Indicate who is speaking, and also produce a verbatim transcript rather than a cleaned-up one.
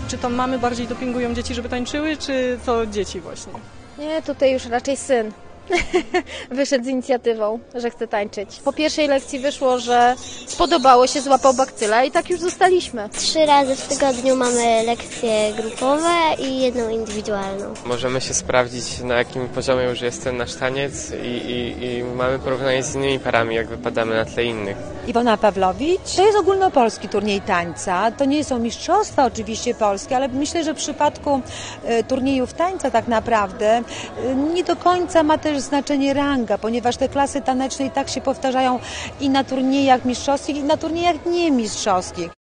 Speaker 1: Czy to mamy bardziej dopingują dzieci, żeby tańczyły, czy to dzieci właśnie?
Speaker 2: Nie, tutaj już raczej syn wyszedł z inicjatywą, że chce tańczyć. Po pierwszej lekcji wyszło, że spodobało się, złapał bakcyla i tak już zostaliśmy.
Speaker 3: Trzy razy w tygodniu mamy lekcje grupowe i jedną indywidualną.
Speaker 4: Możemy się sprawdzić, na jakim poziomie już jest ten nasz taniec i, i, i mamy porównanie z innymi parami, jak wypadamy na tle innych.
Speaker 5: Iwona Pawlowicz. To jest ogólnopolski turniej tańca. To nie są mistrzostwa oczywiście polskie, ale myślę, że w przypadku e, turniejów tańca tak naprawdę e, nie do końca ma też znaczenie ranga, ponieważ te klasy taneczne i tak się powtarzają i na turniejach mistrzowskich, i na turniejach niemistrzowskich.